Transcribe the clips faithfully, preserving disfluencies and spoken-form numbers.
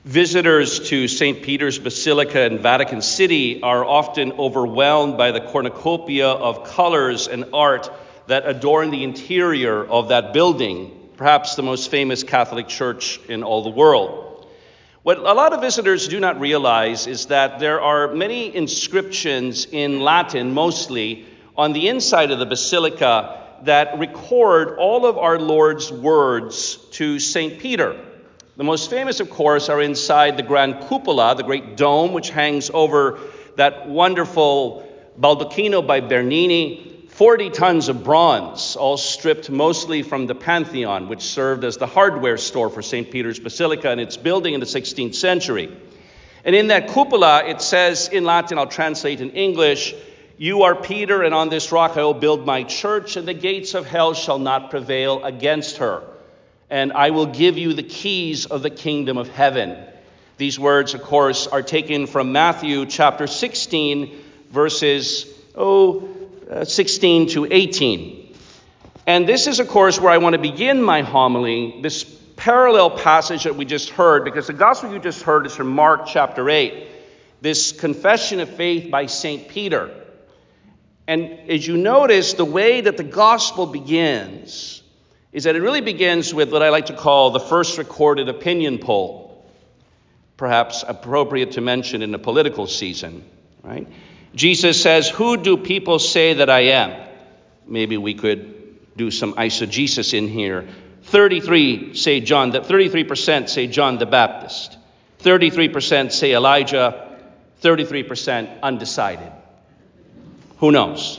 Visitors to Saint Peter's Basilica in Vatican City are often overwhelmed by the cornucopia of colors and art that adorn the interior of that building, perhaps the most famous Catholic church in all the world. What a lot of visitors do not realize is that there are many inscriptions in Latin, mostly, on the inside of the basilica that record all of our Lord's words to Saint Peter. The most famous, of course, are inside the Grand Cupola, the great dome which hangs over that wonderful baldacchino by Bernini, forty tons of bronze, all stripped mostly from the Pantheon, which served as the hardware store for Saint Peter's Basilica and its building in the sixteenth century. And in that cupola, it says in Latin, I'll translate in English, "You are Peter, and on this rock I will build my church, and the gates of hell shall not prevail against her. And I will give you the keys of the kingdom of heaven." These words, of course, are taken from Matthew chapter sixteen, verses oh, uh, sixteen to eighteen. And this is, of course, where I want to begin my homily, this parallel passage that we just heard, because the gospel you just heard is from Mark chapter eight, this confession of faith by Saint Peter. And as you notice, the way that the gospel begins is that it really begins with what I like to call the first recorded opinion poll, perhaps appropriate to mention in a political season, right? Jesus says, "Who do people say that I am?" Maybe we could do some eisegesis in here. thirty-three say John, that thirty-three percent say John the Baptist. thirty-three percent say Elijah, thirty-three percent undecided. Who knows?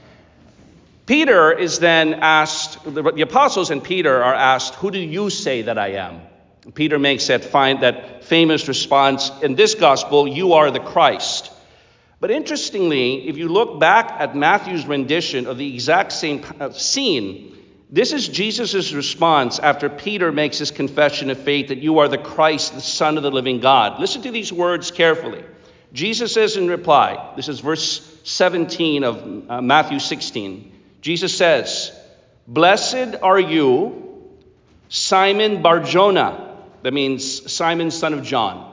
Peter is then asked, the apostles and Peter are asked, "Who do you say that I am?" Peter makes that, find, that famous response in this gospel, "You are the Christ." But interestingly, if you look back at Matthew's rendition of the exact same scene, this is Jesus' response after Peter makes his confession of faith that you are the Christ, the Son of the living God. Listen to these words carefully. Jesus says in reply, this is verse seventeen of uh, Matthew sixteen, Jesus says, "Blessed are you, Simon Bar-Jonah," that means Simon, son of John,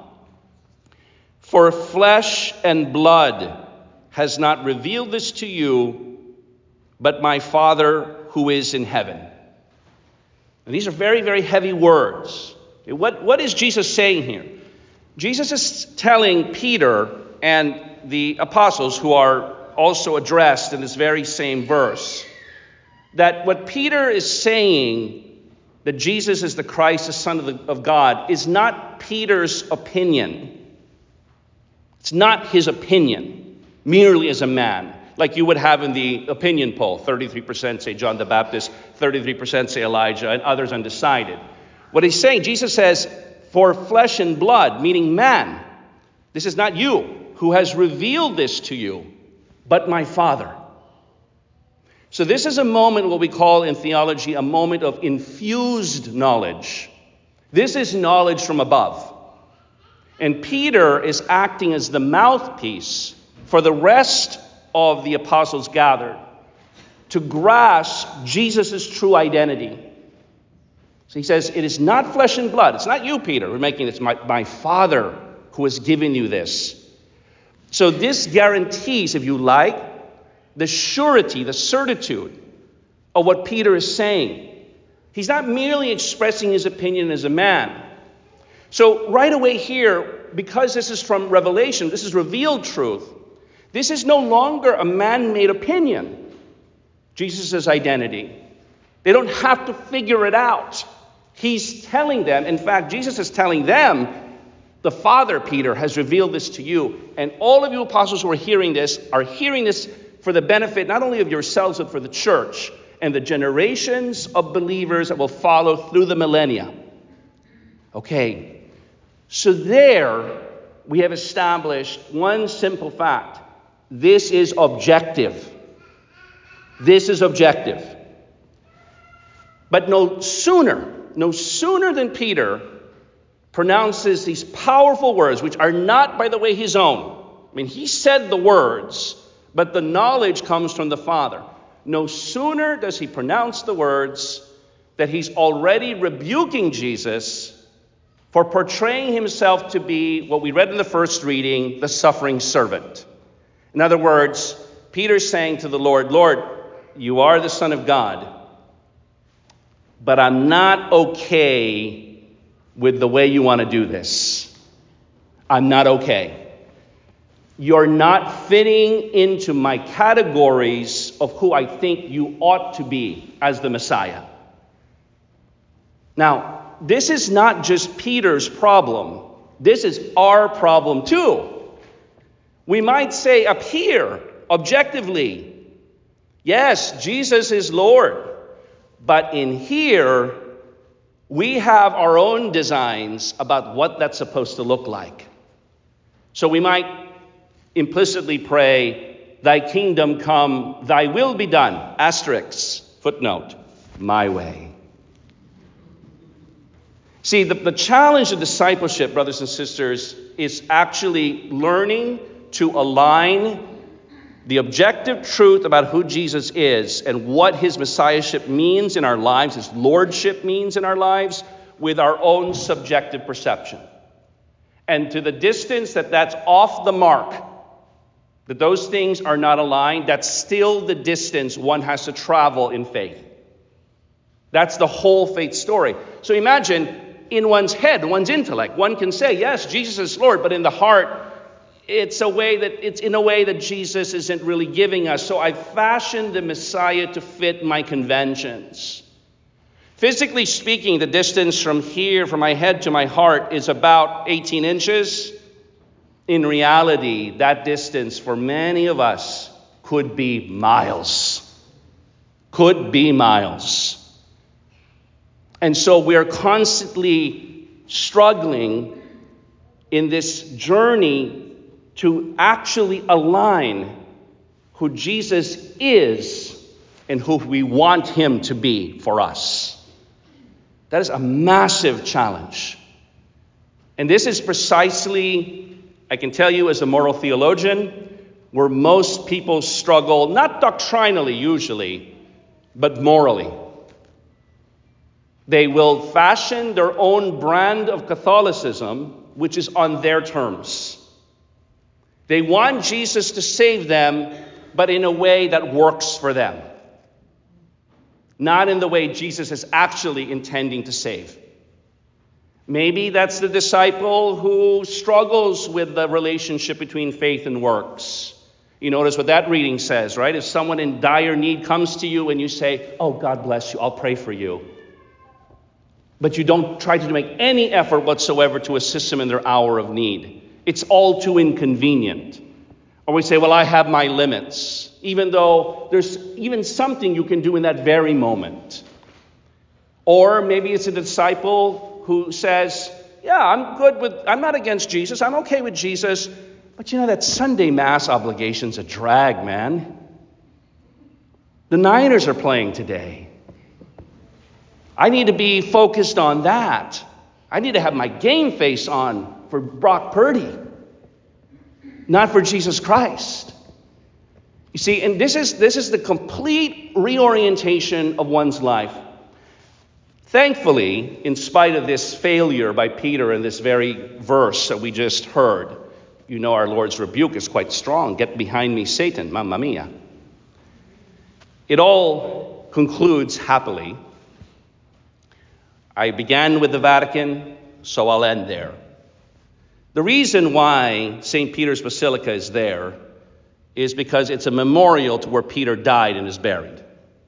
"for flesh and blood has not revealed this to you, but my Father who is in heaven." And these are very, very heavy words. What, what is Jesus saying here? Jesus is telling Peter and the apostles, who are also addressed in this very same verse, that what Peter is saying, that Jesus is the Christ, the Son of, the, of God, is not Peter's opinion. It's not his opinion, merely as a man, like you would have in the opinion poll. thirty-three percent say John the Baptist, thirty-three percent say Elijah, and others undecided. What he's saying, Jesus says, for flesh and blood, meaning man, this is not you who has revealed this to you, but my Father. So this is a moment, what we call in theology, a moment of infused knowledge. This is knowledge from above. And Peter is acting as the mouthpiece for the rest of the apostles gathered to grasp Jesus' true identity. So he says, it is not flesh and blood. It's not you, Peter, who are making this. My, my Father who has given you this. So this guarantees, if you like, the surety, the certitude of what Peter is saying. He's not merely expressing his opinion as a man. So right away here, because this is from Revelation, this is revealed truth, this is no longer a man-made opinion, Jesus' identity. They don't have to figure it out. He's telling them, in fact, Jesus is telling them, the Father, Peter, has revealed this to you. And all of you apostles who are hearing this are hearing this for the benefit not only of yourselves, but for the church and the generations of believers that will follow through the millennia. Okay, so there we have established one simple fact. This is objective. This is objective. But no sooner, no sooner than Peter pronounces these powerful words, which are not, by the way, his own. I mean, he said the words, but the knowledge comes from the Father. No sooner does he pronounce the words that he's already rebuking Jesus for portraying himself to be what we read in the first reading, the suffering servant. In other words, Peter's saying to the Lord, Lord, you are the Son of God, but I'm not okay with the way you want to do this. I'm not okay. You're not fitting into my categories of who I think you ought to be as the Messiah. Now, this is not just Peter's problem. This is our problem too. We might say up here, objectively, yes, Jesus is Lord. But in here, we have our own designs about what that's supposed to look like. So we might implicitly pray, thy kingdom come, thy will be done. Asterisk, footnote, my way. See, the, the challenge of discipleship, brothers and sisters, is actually learning to align the objective truth about who Jesus is and what his messiahship means in our lives, his lordship means in our lives, with our own subjective perception. And to the distance that that's off the mark, that those things are not aligned, that's still the distance one has to travel in faith. That's the whole faith story. So imagine, in one's head, one's intellect, one can say, yes, Jesus is Lord, but in the heart, it's a way that it's in a way that Jesus isn't really giving us. So I fashioned the Messiah to fit my conventions. Physically speaking, the distance from here, from my head to my heart, is about eighteen inches. In reality, that distance for many of us could be miles. Could be miles. And so we're constantly struggling in this journey to actually align who Jesus is and who we want him to be for us. That is a massive challenge. And this is precisely, I can tell you as a moral theologian, where most people struggle, not doctrinally usually, but morally. They will fashion their own brand of Catholicism, which is on their terms. They want Jesus to save them, but in a way that works for them. Not in the way Jesus is actually intending to save. Maybe that's the disciple who struggles with the relationship between faith and works. You notice what that reading says, right? If someone in dire need comes to you and you say, oh, God bless you, I'll pray for you. But you don't try to make any effort whatsoever to assist them in their hour of need. It's all too inconvenient. Or we say, well, I have my limits, even though there's even something you can do in that very moment. Or maybe it's a disciple who says, yeah, I'm good with, I'm not against Jesus, I'm okay with Jesus, but you know, that Sunday Mass obligation's a drag, man. The Niners are playing today. I need to be focused on that. I need to have my game face on for Brock Purdy, not for Jesus Christ. You see, and this is this is the complete reorientation of one's life. Thankfully, in spite of this failure by Peter in this very verse that we just heard, you know our Lord's rebuke is quite strong. Get behind me, Satan, mamma mia. It all concludes happily. I began with the Vatican, so I'll end there. The reason why Saint Peter's Basilica is there is because it's a memorial to where Peter died and is buried.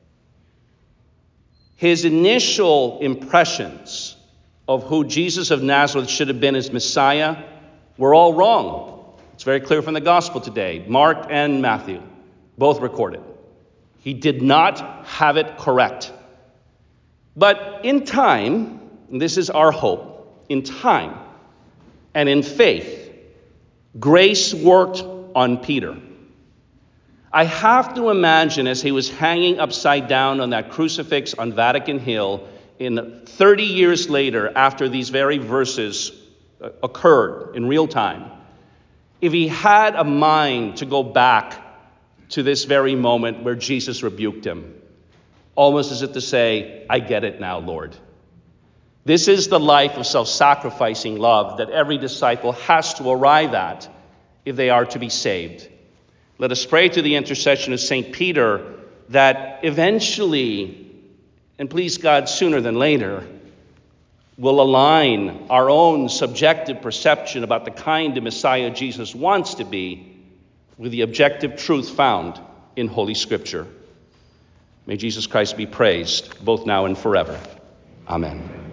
His initial impressions of who Jesus of Nazareth should have been as Messiah were all wrong. It's very clear from the gospel today. Mark and Matthew both record it. He did not have it correct. But in time, and this is our hope, in time and in faith, grace worked on Peter. I have to imagine as he was hanging upside down on that crucifix on Vatican Hill in thirty years later after these very verses occurred in real time, if he had a mind to go back to this very moment where Jesus rebuked him, almost as if to say, I get it now, Lord. This is the life of self-sacrificing love that every disciple has to arrive at if they are to be saved. Let us pray to the intercession of Saint Peter that eventually, and please God sooner than later, will align our own subjective perception about the kind of Messiah Jesus wants to be with the objective truth found in Holy Scripture. May Jesus Christ be praised, both now and forever. Amen.